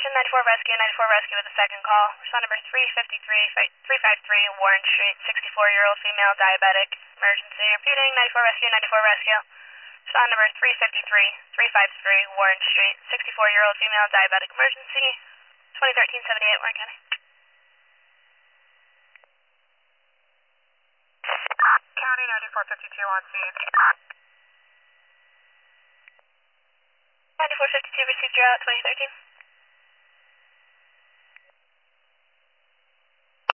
Station 94 Rescue with a second call. Respond number 353 Warren Street, 64-year-old female diabetic. Emergency. Repeating, 94 Rescue. Respond number 353 Warren Street, 64-year-old female diabetic. Emergency. 2013-78 Warren County. County 9452 on scene. 9452 received your 2013.